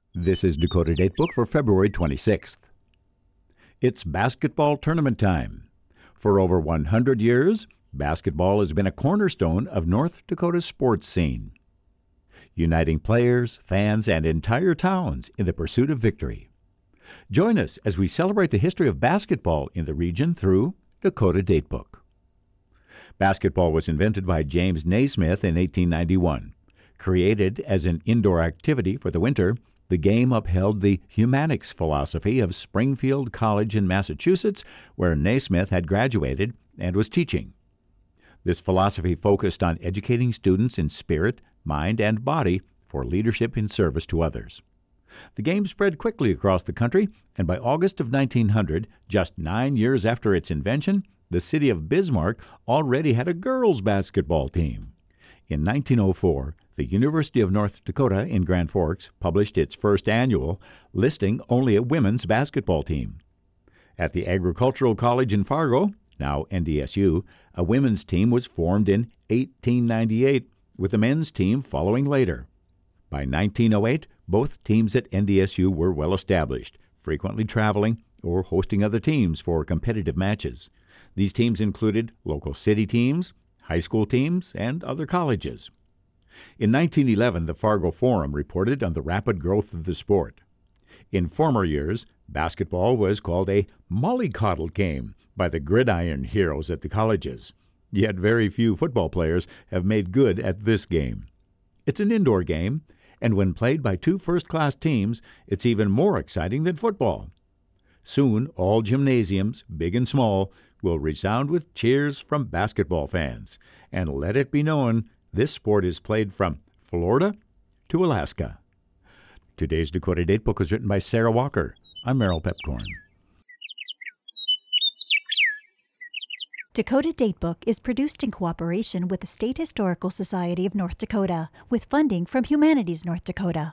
This is Dakota Datebook for February 26th. It's basketball tournament time. For over 100 years, basketball has been a cornerstone of North Dakota's sports scene, uniting players, fans, and entire towns in the pursuit of victory. Join us as we celebrate the history of basketball in the region through Dakota Datebook. Basketball was invented by James Naismith in 1891. Created as an indoor activity for the winter, the game upheld the humanics philosophy of Springfield College in Massachusetts, where Naismith had graduated and was teaching. This philosophy focused on educating students in spirit, mind, and body for leadership in service to others. The game spread quickly across the country, and by August of 1900, just 9 years after its invention, the city of Bismarck already had a girls' basketball team. In 1904, the University of North Dakota in Grand Forks published its first annual, listing only a women's basketball team. At the Agricultural College in Fargo, now NDSU, a women's team was formed in 1898, with the men's team following later. By 1908, both teams at NDSU were well established, frequently traveling or hosting other teams for competitive matches. These teams included local city teams, high school teams, and other colleges. In 1911, the Fargo Forum reported on the rapid growth of the sport. In former years, basketball was called a mollycoddle game by the gridiron heroes at the colleges. Yet very few football players have made good at this game. It's an indoor game, and when played by two first-class teams, it's even more exciting than football. Soon, all gymnasiums, big and small, will resound with cheers from basketball fans. And let it be known, this sport is played from Florida to Alaska. Today's Dakota Datebook was written by Sarah Walker. I'm Merrill Pepcorn. Dakota Datebook is produced in cooperation with the State Historical Society of North Dakota, with funding from Humanities North Dakota.